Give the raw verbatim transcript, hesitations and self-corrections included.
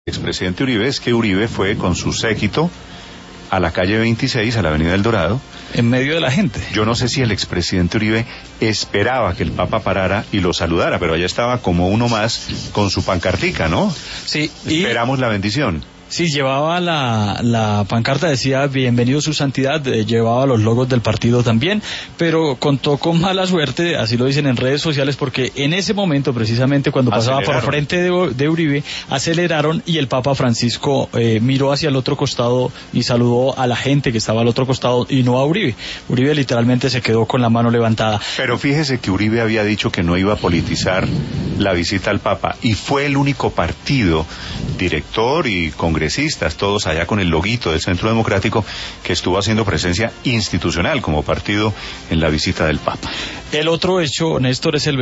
Expresidente Uribe es que Uribe fue con su séquito a la calle veintiséis, a la avenida El Dorado. En medio de la gente. Yo no sé si el expresidente Uribe esperaba que el Papa parara y lo saludara, pero allá estaba como uno más con su pancartica, ¿no? Sí. Y... esperamos la bendición. Sí, llevaba la, la pancarta, decía bienvenido su santidad, eh, llevaba los logos del partido también, pero contó con mala suerte, así lo dicen en redes sociales, porque en ese momento, precisamente cuando pasaba por frente de, de Uribe, aceleraron y el Papa Francisco eh, miró hacia el otro costado y saludó a la gente que estaba al otro costado y no a Uribe. Uribe literalmente se quedó con la mano levantada. Pero fíjese que Uribe había dicho que no iba a politizar la visita al Papa y fue el único partido, director y congresistas, todos allá con el loguito del Centro Democrático, que estuvo haciendo presencia institucional como partido en la visita del Papa. El otro hecho, Néstor, es el